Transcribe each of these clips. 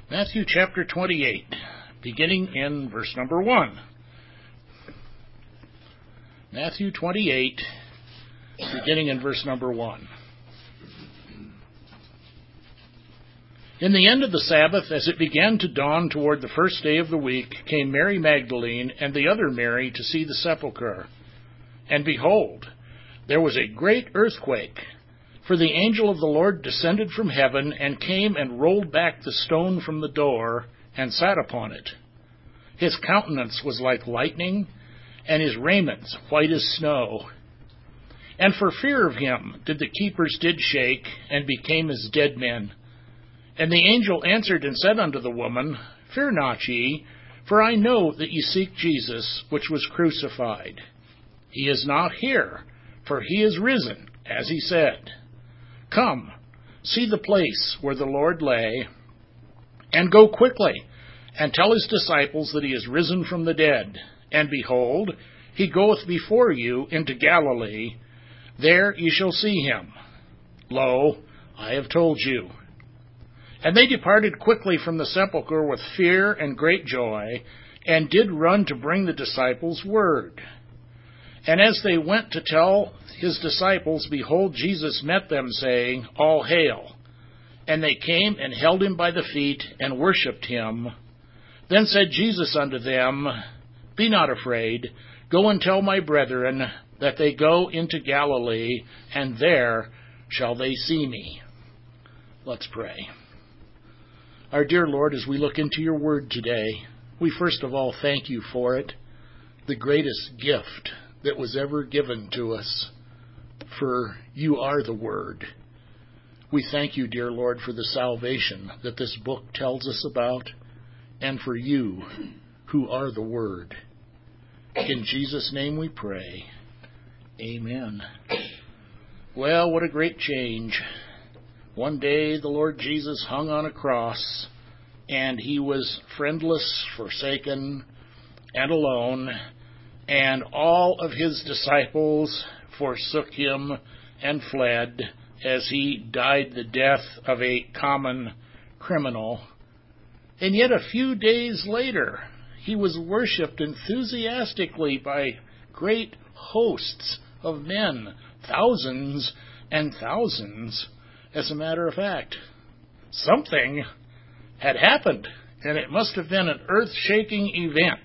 Matthew chapter 28, beginning in verse number 1. Matthew 28, beginning in verse number 1. In the end of the Sabbath, as it began to dawn toward the first day of the week, came Mary Magdalene and the other Mary to see the sepulchre. And behold, there was a great earthquake, for the angel of the Lord descended from heaven and came and rolled back the stone from the door and sat upon it. His countenance was like lightning, and his raiment white as snow. And for fear of him the keepers did shake, and became as dead men. And the angel answered and said unto the woman, Fear not ye, for I know that ye seek Jesus, which was crucified. He is not here, for he is risen, as he said. Come, see the place where the Lord lay, and go quickly, and tell his disciples that he is risen from the dead. And behold, he goeth before you into Galilee. There ye shall see him. Lo, I have told you. And they departed quickly from the sepulchre with fear and great joy, and did run to bring the disciples word. And as they went to tell his disciples, behold, Jesus met them, saying, All hail. And they came and held him by the feet, and worshipped him. Then said Jesus unto them, Be not afraid. Go and tell my brethren that they go into Galilee, and there shall they see me. Let's pray. Our dear Lord, as we look into your word today, we first of all thank you for it, the greatest gift that was ever given to us, for you are the Word. We thank you, dear Lord, for the salvation that this book tells us about, and for you, who are the Word. In Jesus' name we pray. Amen. Well, what a great change. One day the Lord Jesus hung on a cross, and he was friendless, forsaken, and alone, and all of his disciples forsook him and fled as he died the death of a common criminal. And yet a few days later, he was worshipped enthusiastically by great hosts of men, thousands and thousands. As a matter of fact, something had happened, and it must have been an earth-shaking event.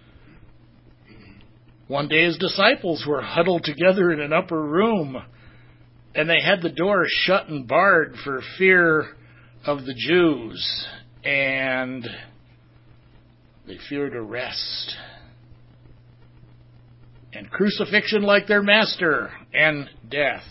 One day his disciples were huddled together in an upper room, and they had the door shut and barred for fear of the Jews, and they feared arrest and crucifixion like their master, and death.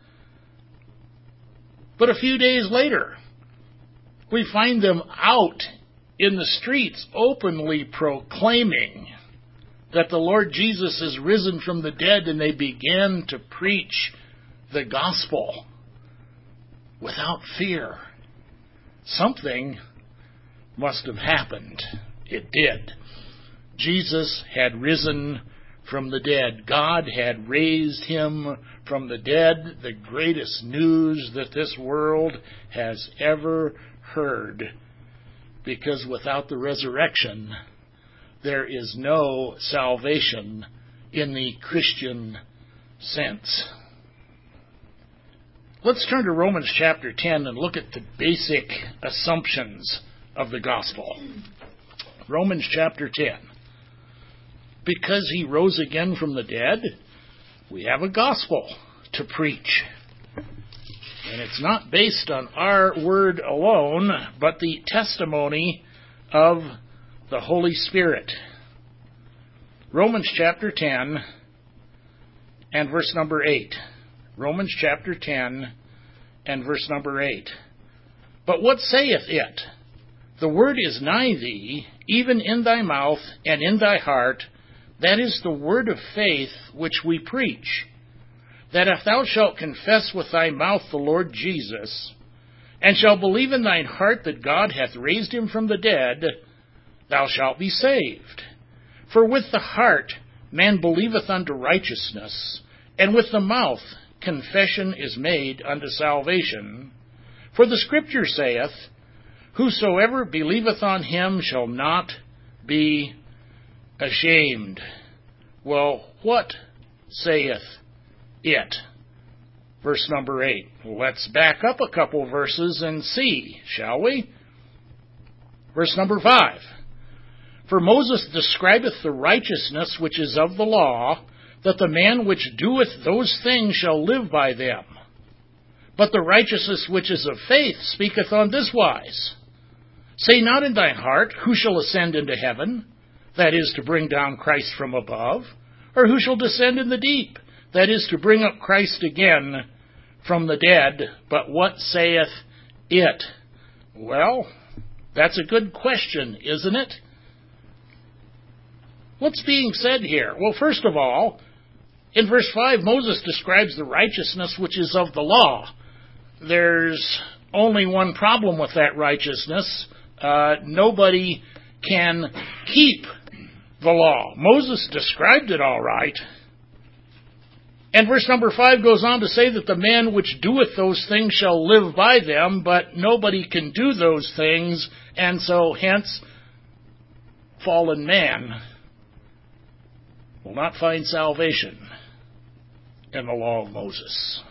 But a few days later, we find them out in the streets openly proclaiming that the Lord Jesus is risen from the dead, and they began to preach the gospel without fear. Something must have happened. It did. Jesus had risen from the dead. God had raised him from the dead, the greatest news that this world has ever heard. Because without the resurrection, there is no salvation in the Christian sense. Let's turn to Romans chapter 10 and look at the basic assumptions of the gospel. Romans chapter 10. Because he rose again from the dead, we have a gospel to preach. And it's not based on our word alone, but the testimony of the Holy Spirit. Romans chapter 10 and verse number 8. Romans chapter 10 and verse number 8. But what saith it? The word is nigh thee, even in thy mouth and in thy heart. That is the word of faith which we preach. That if thou shalt confess with thy mouth the Lord Jesus, and shalt believe in thine heart that God hath raised him from the dead, thou shalt be saved. For with the heart man believeth unto righteousness, and with the mouth confession is made unto salvation. For the Scripture saith, Whosoever believeth on him shall not be ashamed. Well, what saith it? Verse number 8. Let's back up a couple verses and see, shall we? Verse number 5. For Moses describeth the righteousness which is of the law, that the man which doeth those things shall live by them. But the righteousness which is of faith speaketh on this wise. Say not in thine heart, who shall ascend into heaven? That is, to bring down Christ from above. Or who shall descend in the deep? That is, to bring up Christ again from the dead. But what saith it? Well, that's a good question, isn't it? What's being said here? Well, first of all, in verse 5, Moses describes the righteousness which is of the law. There's only one problem with that righteousness. Nobody can keep the law. Moses described it all right. And verse number 5 goes on to say that the man which doeth those things shall live by them, but nobody can do those things, and so hence, fallen man will not find salvation in the law of Moses.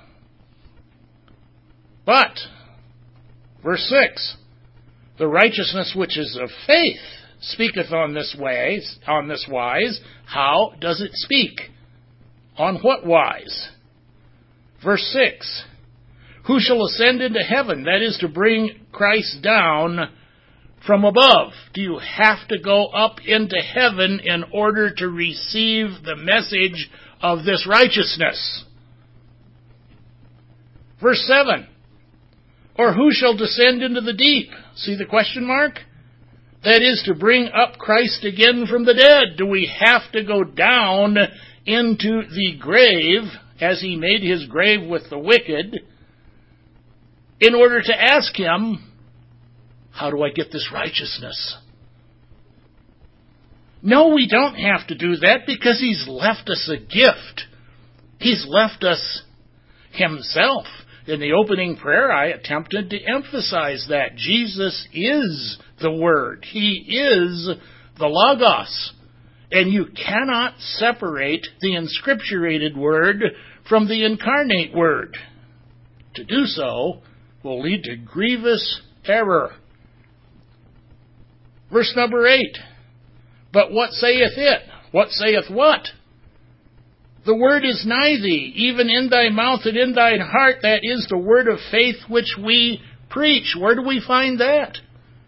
But, verse 6, the righteousness which is of faith speaketh on this wise. How does it speak? On what wise? Verse 6, who shall ascend into heaven? That is, to bring Christ down from above. Do you have to go up into heaven in order to receive the message of this righteousness? Verse 7, or who shall descend into the deep? See the question mark? That is, to bring up Christ again from the dead. Do we have to go down into the grave, as he made his grave with the wicked, in order to ask him, how do I get this righteousness? No, we don't have to do that because he's left us a gift. He's left us himself. In the opening prayer, I attempted to emphasize that Jesus is the Word. He is the Logos. And you cannot separate the inscripturated Word from the incarnate Word. To do so will lead to grievous error. Verse number 8. But what saith it? What saith what? The word is nigh thee, even in thy mouth and in thine heart. That is the word of faith which we preach. Where do we find that?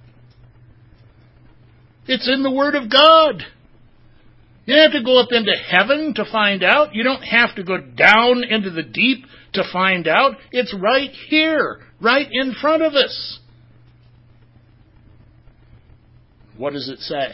It's in the Word of God. You don't have to go up into heaven to find out. You don't have to go down into the deep to find out. It's right here, right in front of us. What does it say?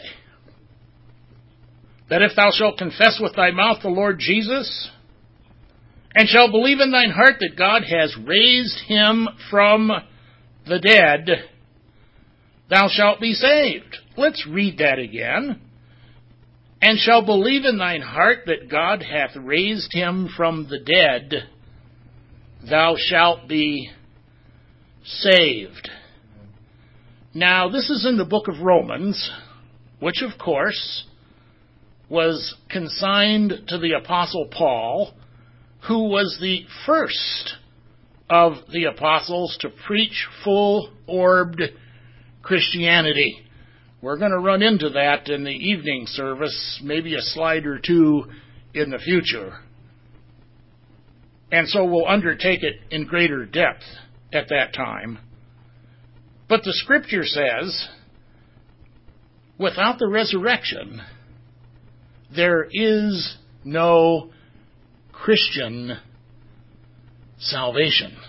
That if thou shalt confess with thy mouth the Lord Jesus, and shalt believe in thine heart that God has raised him from the dead, thou shalt be saved. Let's read that again. And shall believe in thine heart that God hath raised him from the dead, thou shalt be saved. Now, this is in the book of Romans, which, of course, was consigned to the Apostle Paul, who was the first of the apostles to preach full-orbed Christianity. We're going to run into that in the evening service, maybe a slide or two in the future. And so we'll undertake it in greater depth at that time. But the Scripture says, without the resurrection, there is no Christian salvation.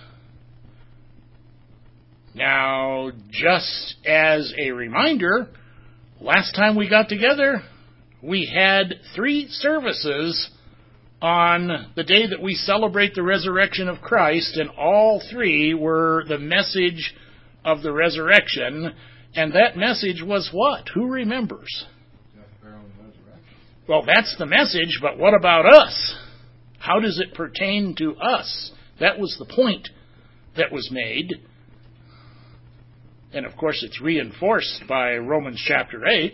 Now, just as a reminder, last time we got together, we had 3 services on the day that we celebrate the resurrection of Christ, and all 3 were the message of the resurrection. And that message was what? Who remembers? Well, that's the message, but what about us? How does it pertain to us? That was the point that was made. And of course it's reinforced by Romans chapter 8.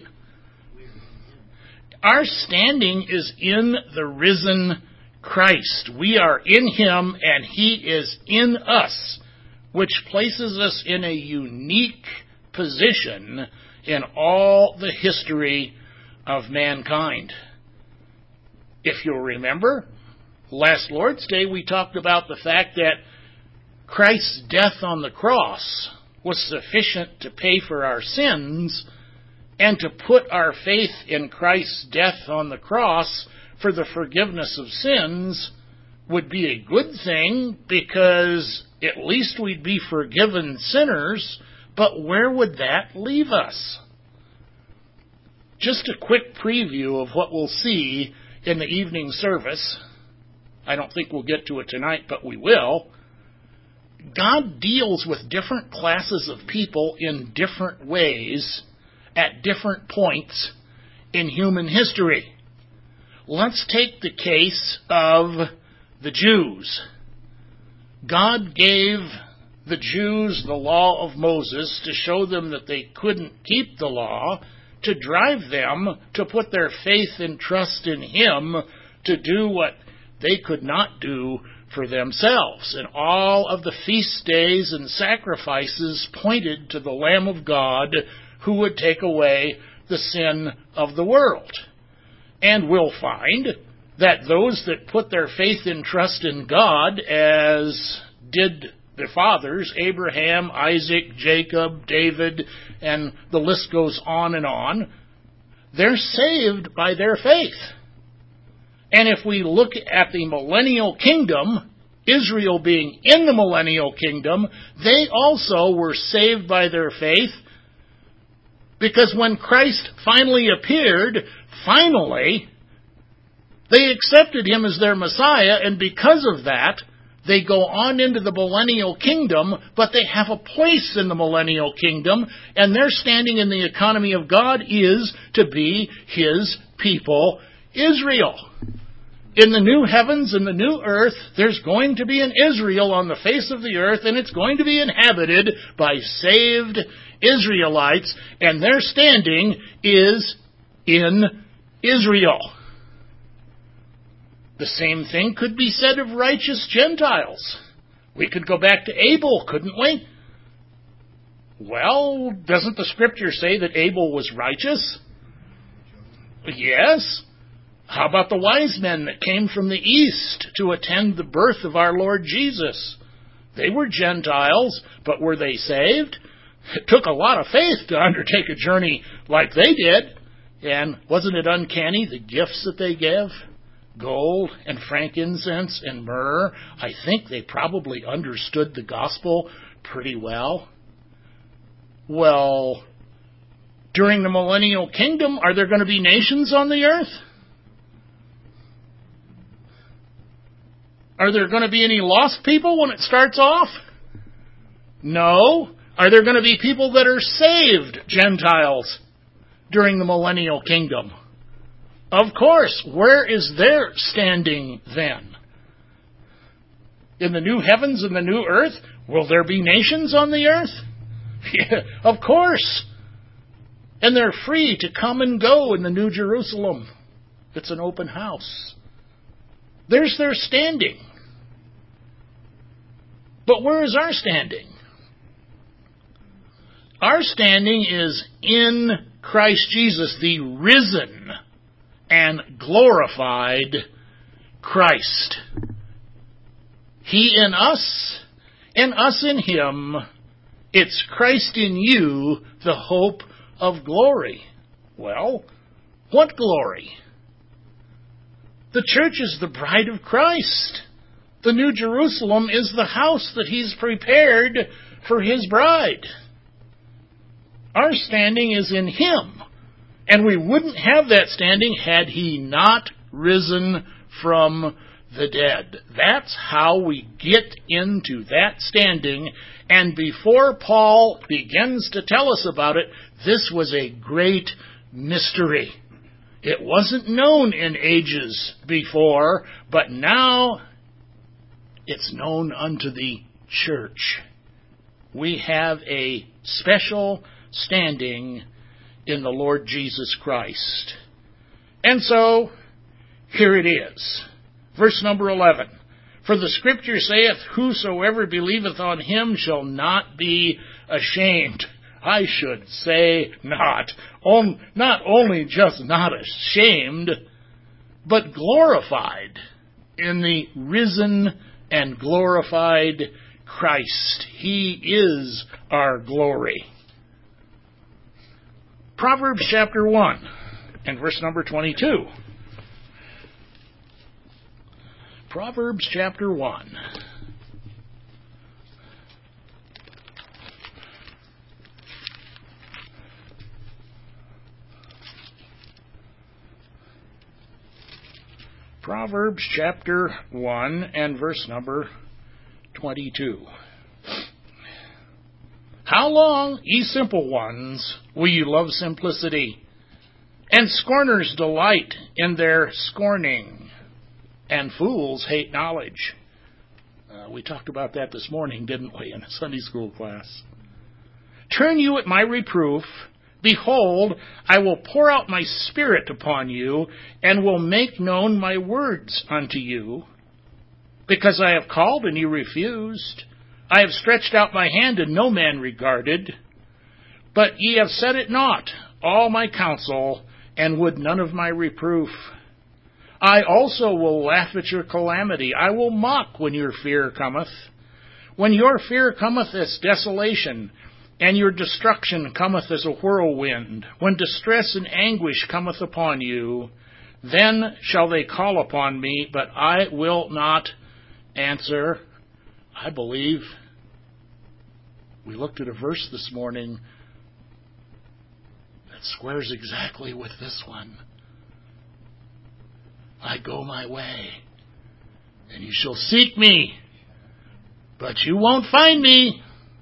Our standing is in the risen Christ. We are in Him and He is in us, which places us in a unique position in all the history of mankind. If you'll remember, last Lord's Day we talked about the fact that Christ's death on the cross was sufficient to pay for our sins, and to put our faith in Christ's death on the cross for the forgiveness of sins would be a good thing, because at least we'd be forgiven sinners, but where would that leave us? Just a quick preview of what we'll see in the evening service. I don't think we'll get to it tonight, but we will. God deals with different classes of people in different ways at different points in human history. Let's take the case of the Jews. God gave the Jews the law of Moses to show them that they couldn't keep the law, to drive them to put their faith and trust in Him to do what they could not do for themselves. And all of the feast days and sacrifices pointed to the Lamb of God who would take away the sin of the world. And we'll find that those that put their faith and trust in God, as did the fathers, Abraham, Isaac, Jacob, David, and the list goes on, they're saved by their faith. And if we look at the millennial kingdom, Israel being in the millennial kingdom, they also were saved by their faith, because when Christ finally appeared, they accepted Him as their Messiah, and because of that, they go on into the millennial kingdom, but they have a place in the millennial kingdom, and their standing in the economy of God is to be His people, Israel. In the new heavens and the new earth, there's going to be an Israel on the face of the earth, and it's going to be inhabited by saved Israelites, and their standing is in Israel. The same thing could be said of righteous Gentiles. We could go back to Abel, couldn't we? Well, doesn't the Scripture say that Abel was righteous? Yes. How about the wise men that came from the east to attend the birth of our Lord Jesus? They were Gentiles, but were they saved? It took a lot of faith to undertake a journey like they did. And wasn't it uncanny, the gifts that they gave? Gold and frankincense and myrrh. I think they probably understood the gospel pretty well. Well, during the millennial kingdom, are there going to be nations on the earth? Are there going to be any lost people when it starts off? No. Are there going to be people that are saved Gentiles during the millennial kingdom? Of course. Where is their standing then? In the new heavens and the new earth, will there be nations on the earth? Yeah, of course. And they're free to come and go in the New Jerusalem. It's an open house. There's their standing. But where is our standing? Our standing is in Christ Jesus, the risen and glorified Christ. He in us, and us in Him. It's Christ in you, the hope of glory. Well, what glory? The church is the bride of Christ. The New Jerusalem is the house that He's prepared for His bride. Our standing is in Him. And we wouldn't have that standing had He not risen from the dead. That's how we get into that standing. And before Paul begins to tell us about it, this was a great mystery. It wasn't known in ages before, but now it's known unto the church. We have a special standing in the Lord Jesus Christ. And so, here it is. Verse number 11. For the Scripture saith, whosoever believeth on him shall not be ashamed. I should say not. Not only just not ashamed, but glorified in the risen and glorified Christ. He is our glory. Proverbs chapter 1 and verse number 22. Proverbs chapter 1. Proverbs chapter 1 and verse number 22. How long, ye simple ones, will you love simplicity, and scorners delight in their scorning, and fools hate knowledge? We talked about that this morning, didn't we, in a Sunday school class? Turn you at my reproof. Behold, I will pour out my Spirit upon you, and will make known my words unto you. Because I have called, and you refused. I have stretched out my hand, and no man regarded. But ye have said it not, all my counsel, and would none of my reproof. I also will laugh at your calamity. I will mock when your fear cometh. When your fear cometh as desolation, and your destruction cometh as a whirlwind, when distress and anguish cometh upon you, then shall they call upon me, but I will not answer. I believe we looked at a verse this morning that squares exactly with this one. I go my way, and you shall seek me, but you won't find me.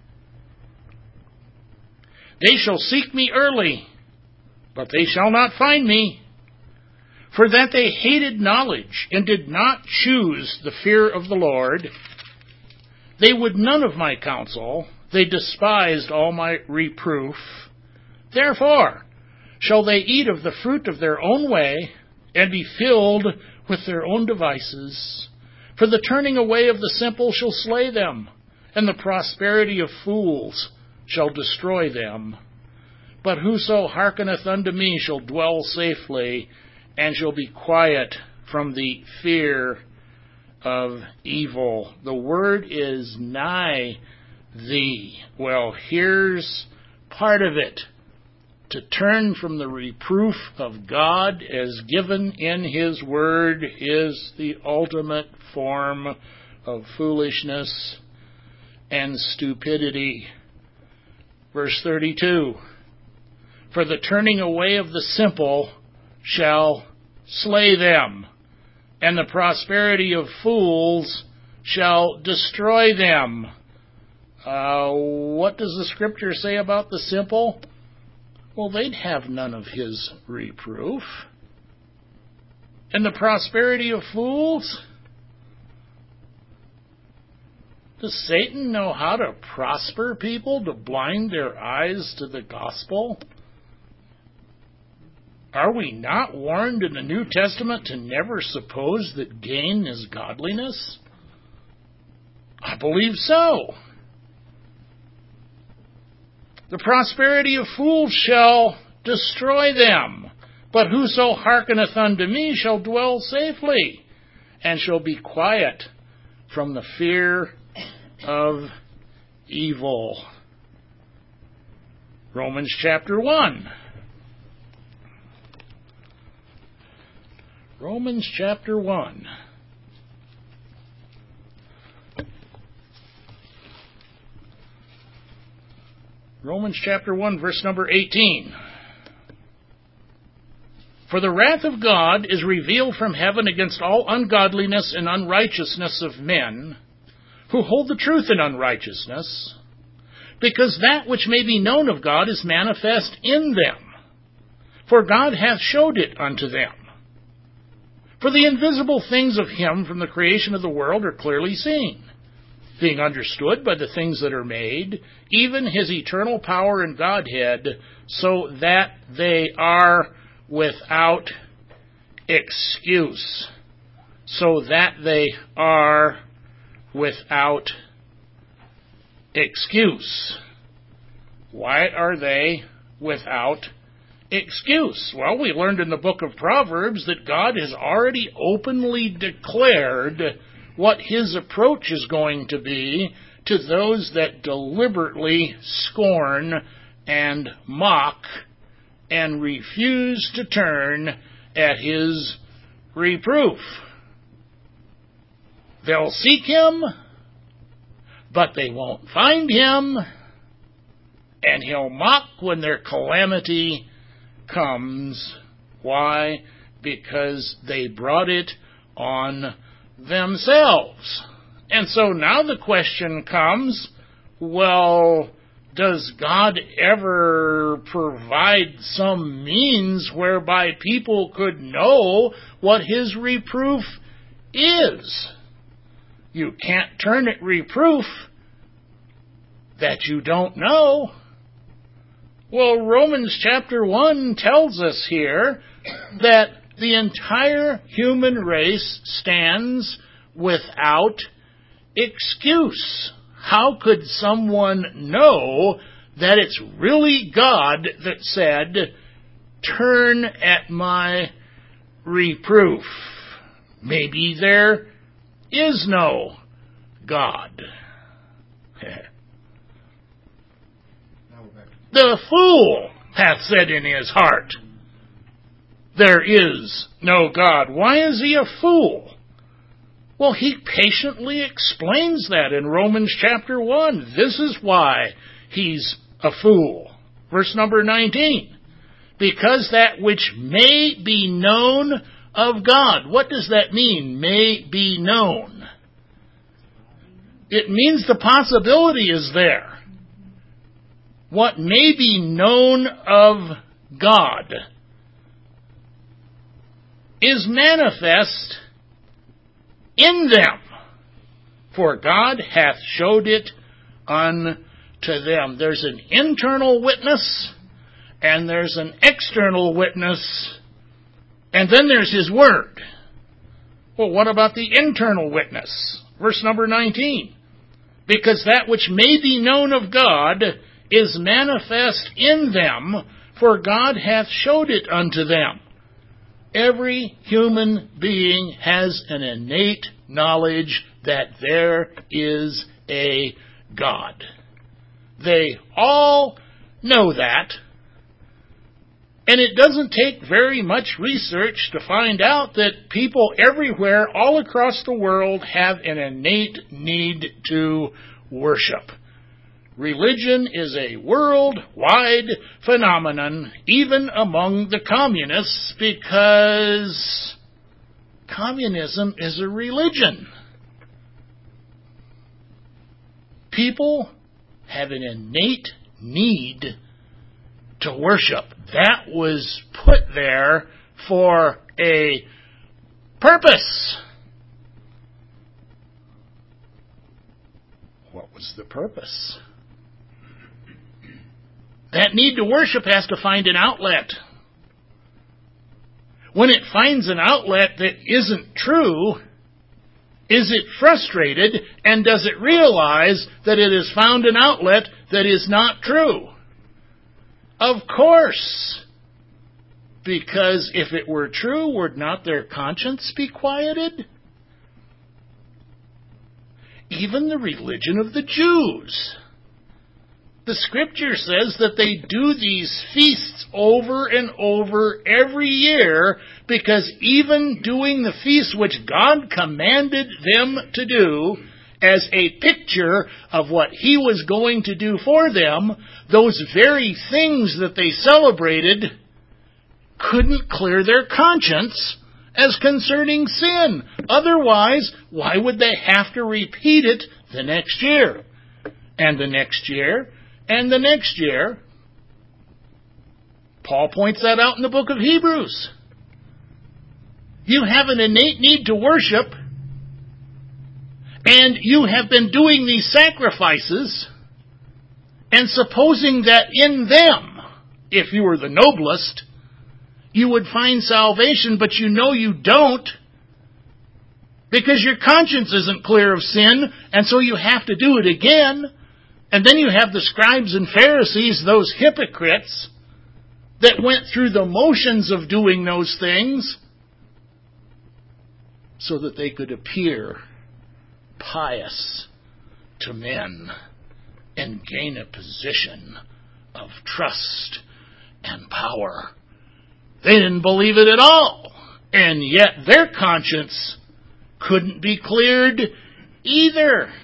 They shall seek me early, but they shall not find me. For that they hated knowledge, and did not choose the fear of the Lord. They would none of my counsel. They despised all my reproof. Therefore shall they eat of the fruit of their own way, and be filled with their own devices. For the turning away of the simple shall slay them, and the prosperity of fools shall destroy them. But whoso hearkeneth unto me shall dwell safely, and shall be quiet from the fear of evil. The word is nigh thee. Well, here's part of it. To turn from the reproof of God as given in His Word is the ultimate form of foolishness and stupidity. Verse 32, for the turning away of the simple shall slay them, and the prosperity of fools shall destroy them. What does the Scripture say about the simple? Well, they'd have none of His reproof. And the prosperity of fools? Does Satan know how to prosper people, to blind their eyes to the gospel? Are we not warned in the New Testament to never suppose that gain is godliness? I believe so. The prosperity of fools shall destroy them, but whoso hearkeneth unto me shall dwell safely, and shall be quiet from the fear of evil. Romans chapter 1. Romans chapter 1. Romans chapter 1, verse number 18. For the wrath of God is revealed from heaven against all ungodliness and unrighteousness of men, who hold the truth in unrighteousness, because that which may be known of God is manifest in them. For God hath showed it unto them. For the invisible things of Him from the creation of the world are clearly seen, being understood by the things that are made, even his eternal power and Godhead, so that they are without excuse. So that they are without excuse. Why are they without excuse? Well, we learned in the book of Proverbs that God has already openly declared what his approach is going to be to those that deliberately scorn and mock and refuse to turn at his reproof. They'll seek him, but they won't find him, and he'll mock when their calamity comes. Why? Because they brought it on themselves. And so now the question comes, well, does God ever provide some means whereby people could know what his reproof is? You can't turn at reproof that you don't know. Well, Romans chapter 1 tells us here that the entire human race stands without excuse. How could someone know that it's really God that said, turn at my reproof? Maybe there is no God. The fool hath said in his heart, there is no God. Why is he a fool? Well, he patiently explains that in Romans chapter 1. This is why he's a fool. Verse number 19. Because that which may be known of God. What does that mean, may be known? It means the possibility is there. What may be known of God is manifest in them, for God hath showed it unto them. There's an internal witness, and there's an external witness, and then there's his word. Well, what about the internal witness? Verse number 19. Because that which may be known of God is manifest in them, for God hath showed it unto them. Every human being has an innate knowledge that there is a God. They all know that, and it doesn't take very much research to find out that people everywhere, all across the world, have an innate need to worship. Religion is a worldwide phenomenon, even among the communists, because communism is a religion. People have an innate need to worship. That was put there for a purpose. What was the purpose? That need to worship has to find an outlet. When it finds an outlet that isn't true, is it frustrated, and does it realize that it has found an outlet that is not true? Of course. Because if it were true, would not their conscience be quieted? Even the religion of the Jews. The Scripture says that they do these feasts over and over every year, because even doing the feasts which God commanded them to do as a picture of what He was going to do for them, those very things that they celebrated couldn't clear their conscience as concerning sin. Otherwise, why would they have to repeat it the next year? And the next year? And the next year? Paul points that out in the book of Hebrews. You have an innate need to worship, and you have been doing these sacrifices, and supposing that in them, if you were the noblest, you would find salvation, but you know you don't, because your conscience isn't clear of sin, and so you have to do it again. And then you have the scribes and Pharisees, those hypocrites, that went through the motions of doing those things so that they could appear pious to men and gain a position of trust and power. They didn't believe it at all, and yet their conscience couldn't be cleared either.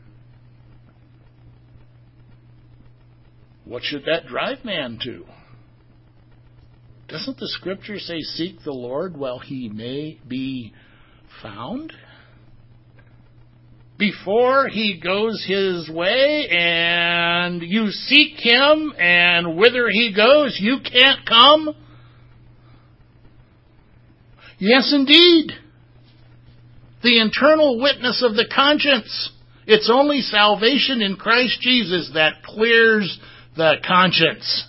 What should that drive man to? Doesn't the Scripture say, seek the Lord while he may be found? Before he goes his way and you seek him, and whither he goes you can't come? Yes, indeed. The internal witness of the conscience. It's only salvation in Christ Jesus that clears the conscience.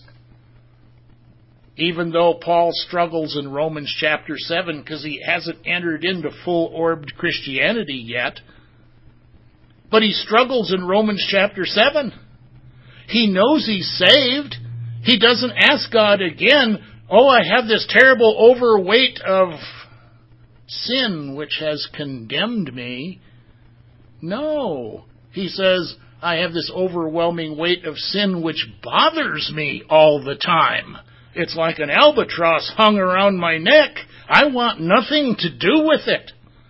Even though Paul struggles in Romans chapter 7 because he hasn't entered into full-orbed Christianity yet. But he struggles in Romans chapter 7. He knows he's saved. He doesn't ask God again, oh, I have this terrible overweight of sin which has condemned me. No. He says, I have this overwhelming weight of sin which bothers me all the time. It's like an albatross hung around my neck. I want nothing to do with it.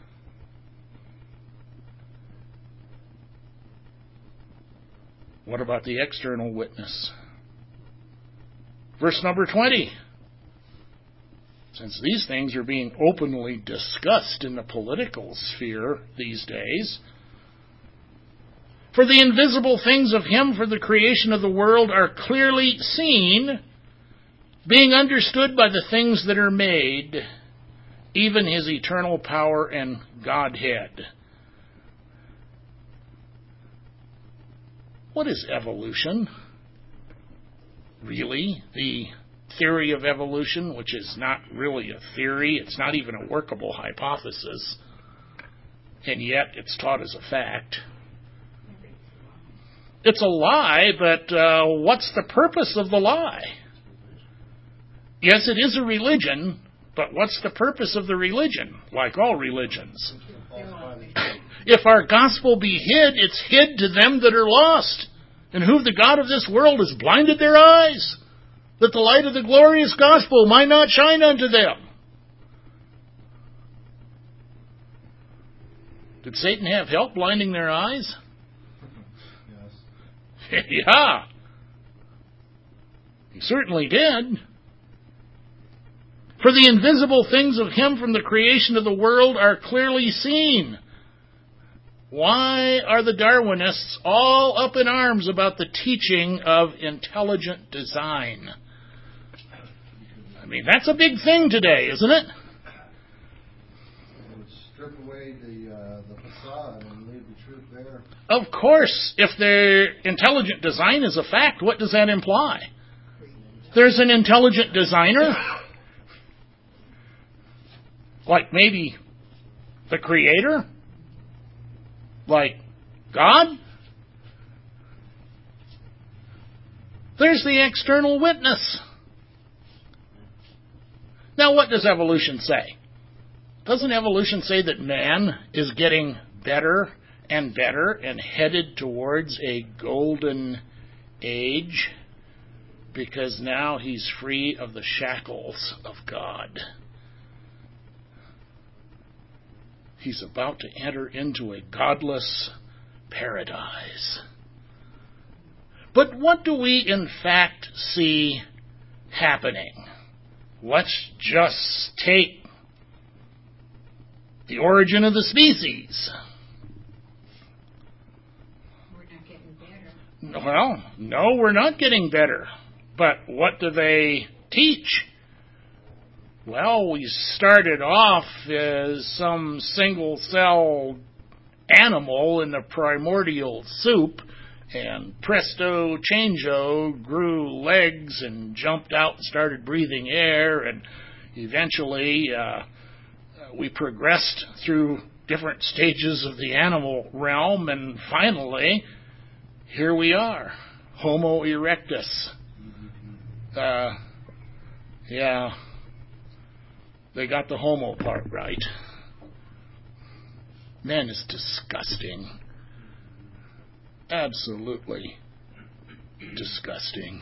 What about the external witness? Verse number 20. Since these things are being openly discussed in the political sphere these days, for the invisible things of him for the creation of the world are clearly seen, being understood by the things that are made, even his eternal power and Godhead. What is evolution? Really? The theory of evolution, which is not really a theory, it's not even a workable hypothesis, and yet it's taught as a fact. It's a lie, but what's the purpose of the lie? Yes, it is a religion, but what's the purpose of the religion, like all religions? If our gospel be hid, it's hid to them that are lost, and who the God of this world has blinded their eyes, that the light of the glorious gospel might not shine unto them. Did Satan have help blinding their eyes? Yes. Yeah. He certainly did. For the invisible things of him from the creation of the world are clearly seen. Why are the Darwinists all up in arms about the teaching of intelligent design? I mean, that's a big thing today, isn't it? It would strip away the facade and leave the truth there. Of course, if the intelligent design is a fact, what does that imply? There's an intelligent designer, like maybe the Creator, like God. There's the external witness. Now, what does evolution say? Doesn't evolution say that man is getting better and better and headed towards a golden age because now he's free of the shackles of God? He's about to enter into a godless paradise. But what do we in fact see happening? Let's just take the origin of the species. We're not getting better. Well, no, we're not getting better. But what do they teach? Well, we started off as some single-cell animal in the primordial soup, and presto changeo, grew legs and jumped out and started breathing air, and eventually we progressed through different stages of the animal realm, and finally, here we are, Homo erectus. Yeah, they got the homo part right. Man is disgusting. Absolutely disgusting.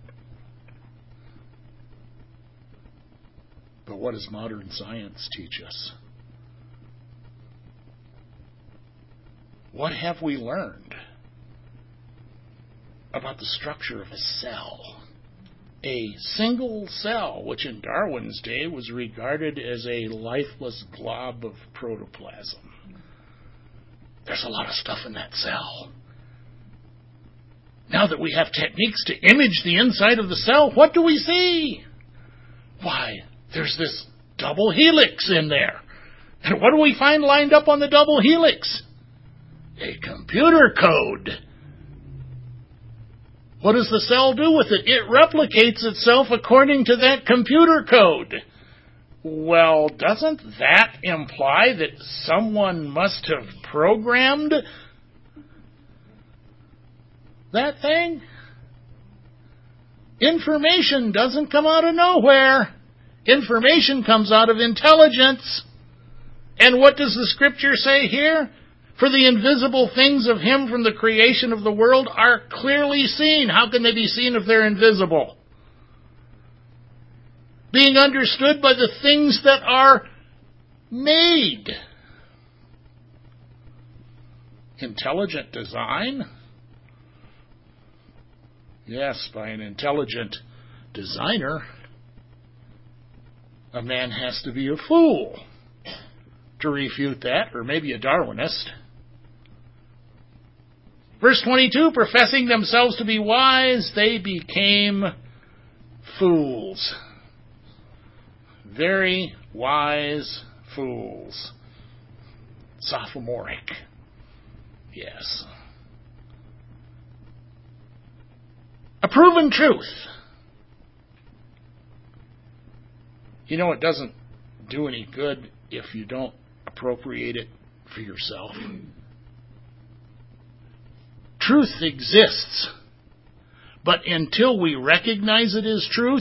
But what does modern science teach us? What have we learned about the structure of a cell? A single cell, which in Darwin's day was regarded as a lifeless glob of protoplasm. There's a lot of stuff in that cell. Now that we have techniques to image the inside of the cell, what do we see? Why, there's this double helix in there. And what do we find lined up on the double helix? A computer code. What does the cell do with it? It replicates itself according to that computer code. Well, doesn't that imply that someone must have programmed that thing? Information doesn't come out of nowhere. Information comes out of intelligence. And what does the Scripture say here? For the invisible things of Him from the creation of the world are clearly seen. How can they be seen if they're invisible? Being understood by the things that are made. Intelligent design? Yes, by an intelligent designer. A man has to be a fool to refute that, or maybe a Darwinist. Verse 22, professing themselves to be wise, they became fools. Very wise fools. Sophomoric. Yes. A proven truth. You know, it doesn't do any good if you don't appropriate it for yourself. Truth exists, but until we recognize it as truth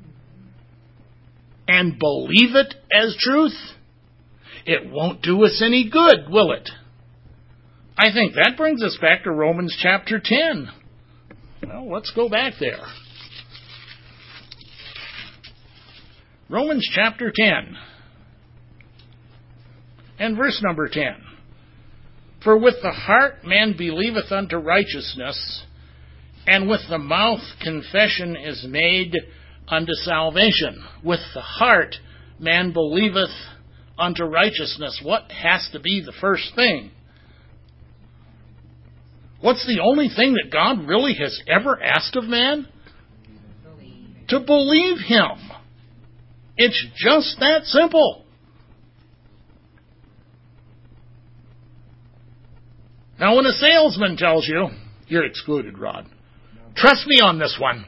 and believe it as truth, it won't do us any good, will it? I think that brings us back to Romans chapter 10. Well, let's go back there. Romans chapter 10 and verse number 10. For with the heart man believeth unto righteousness, and with the mouth confession is made unto salvation. With the heart man believeth unto righteousness. What has to be the first thing? What's the only thing that God really has ever asked of man? To believe Him. It's just that simple. Now, when a salesman tells you, you're excluded, Rod. Trust me on this one.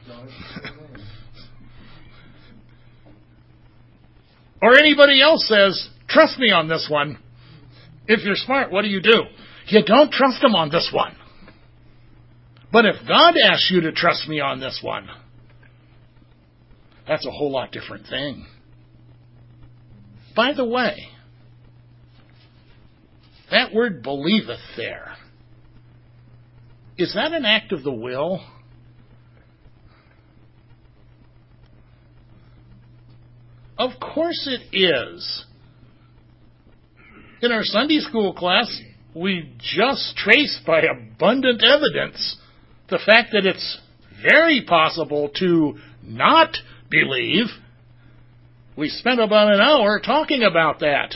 Or anybody else says, trust me on this one. If you're smart, what do? You don't trust them on this one. But if God asks you to trust me on this one, that's a whole lot different thing. By the way, that word believeth there, is that an act of the will? Of course it is. In our Sunday school class, we just traced by abundant evidence the fact that it's very possible to not believe. We spent about an hour talking about that.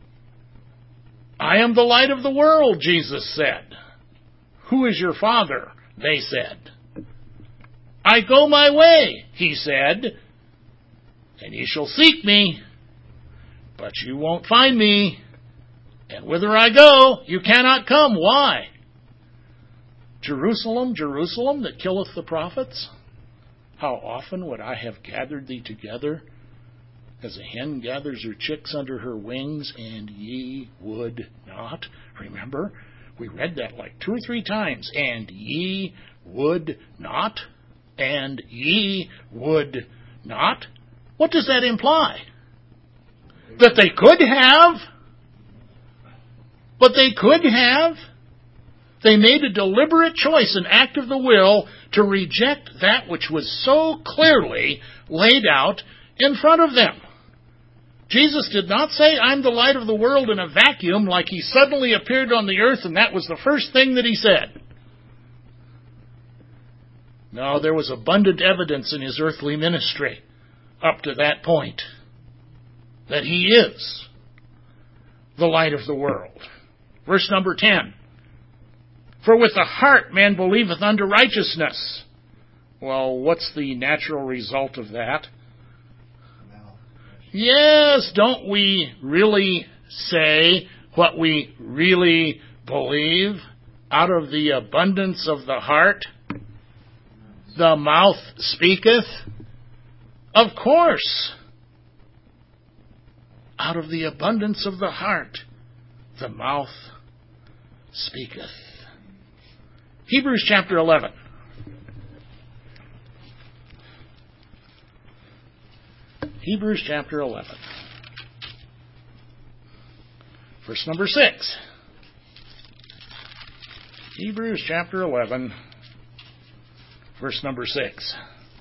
I am the light of the world, Jesus said. Who is your father? They said. I go my way, He said, and ye shall seek me, but you won't find me. And whither I go, you cannot come. Why? Jerusalem, Jerusalem, that killeth the prophets, how often would I have gathered thee together, as a hen gathers her chicks under her wings, and ye would not. Remember, we read that like 2 or 3 times. And ye would not. And ye would not. What does that imply? That they could have. But they could have. They made a deliberate choice, an act of the will, to reject that which was so clearly laid out in front of them. Jesus did not say, I'm the light of the world in a vacuum, like he suddenly appeared on the earth and that was the first thing that he said. No, there was abundant evidence in his earthly ministry up to that point that he is the light of the world. Verse number 10. For with the heart man believeth unto righteousness. Well, what's the natural result of that? Yes, don't we really say what we really believe? Out of the abundance of the heart, the mouth speaketh. Of course. Out of the abundance of the heart, the mouth speaketh. Hebrews chapter 11. Hebrews chapter 11. Verse number 6. Hebrews chapter 11. Verse number 6.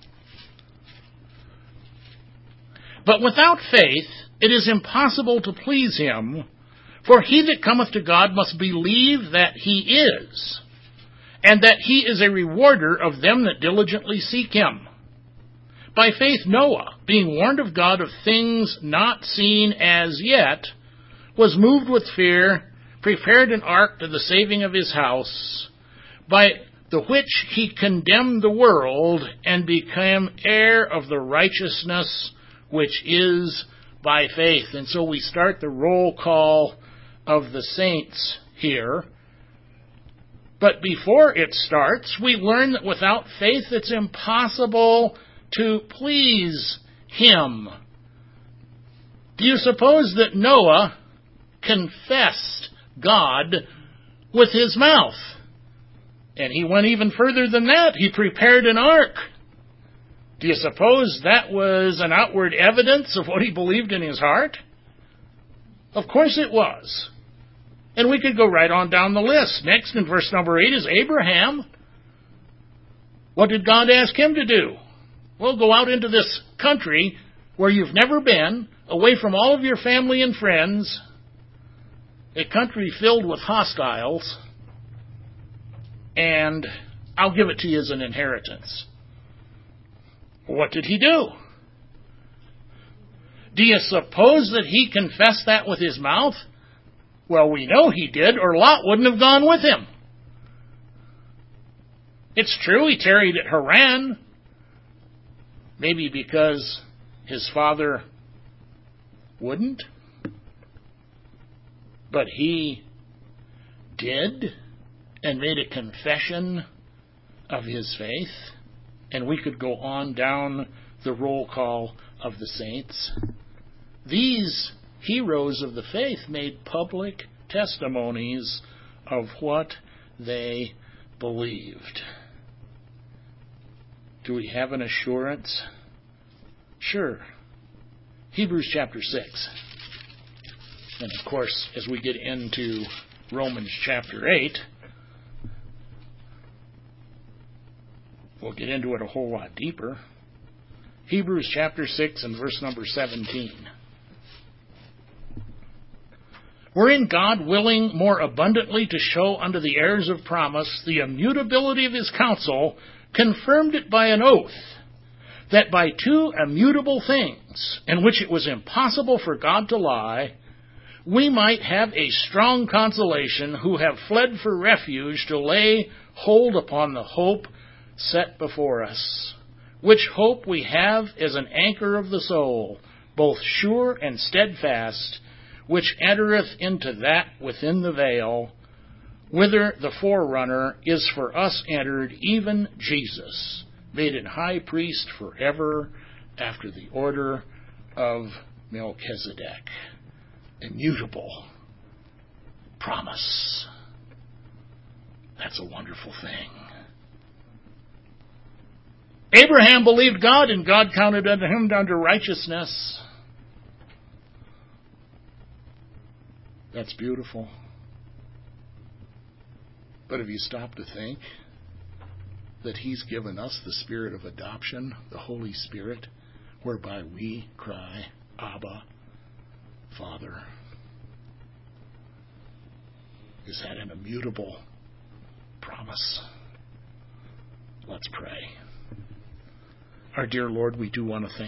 But without faith it is impossible to please him, for he that cometh to God must believe that he is, and that he is a rewarder of them that diligently seek him. By faith Noah, being warned of God of things not seen as yet, was moved with fear, prepared an ark to the saving of his house, by the which he condemned the world, and became heir of the righteousness which is by faith. And so we start the roll call of the saints here. But before it starts, we learn that without faith it's impossible to please him. Do you suppose that Noah confessed God with his mouth? And he went even further than that. He prepared an ark. Do you suppose that was an outward evidence of what he believed in his heart? Of course it was. And we could go right on down the list. Next, in verse number 8, is Abraham. What did God ask him to do? Well, go out into this country where you've never been, away from all of your family and friends, a country filled with hostiles, and I'll give it to you as an inheritance. What did he do? Do you suppose that he confessed that with his mouth? Well, we know he did, or Lot wouldn't have gone with him. It's true he tarried at Haran, maybe because his father wouldn't. But he did and made a confession of his faith. And we could go on down the roll call of the saints. These heroes of the faith made public testimonies of what they believed. Do we have an assurance? Sure. Hebrews chapter 6. And of course, as we get into Romans chapter 8, we'll get into it a whole lot deeper. Hebrews chapter 6 and verse number 17. Wherein God, willing more abundantly to show unto the heirs of promise the immutability of his counsel, confirmed it by an oath, that by 2 immutable things, in which it was impossible for God to lie, we might have a strong consolation, who have fled for refuge to lay hold upon the hope set before us, which hope we have as an anchor of the soul, both sure and steadfast, which entereth into that within the veil, whither the forerunner is for us entered, even Jesus, made an high priest forever after the order of Melchizedek. Immutable promise. That's a wonderful thing. Abraham believed God, and God counted unto him unto righteousness. That's beautiful. But have you stopped to think that He's given us the spirit of adoption, the Holy Spirit, whereby we cry, Abba, Father? Is that an immutable promise? Let's pray. Our dear Lord, we do want to thank